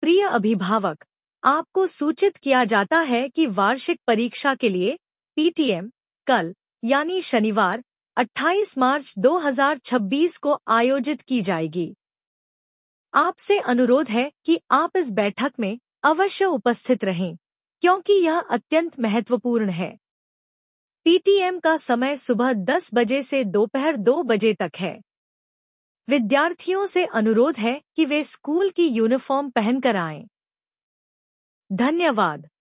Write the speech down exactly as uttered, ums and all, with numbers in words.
प्रिय अभिभावक, आपको सूचित किया जाता है कि वार्षिक परीक्षा के लिए पीटीएम कल यानी शनिवार अट्ठाईस मार्च दो हज़ार छब्बीस को आयोजित की जाएगी। आपसे अनुरोध है कि आप इस बैठक में अवश्य उपस्थित रहें, क्योंकि यह अत्यंत महत्वपूर्ण है। पीटीएम का समय सुबह दस बजे से दोपहर दो बजे तक है। विद्यार्थियों से अनुरोध है कि वे स्कूल की यूनिफॉर्म पहनकर आएं। धन्यवाद।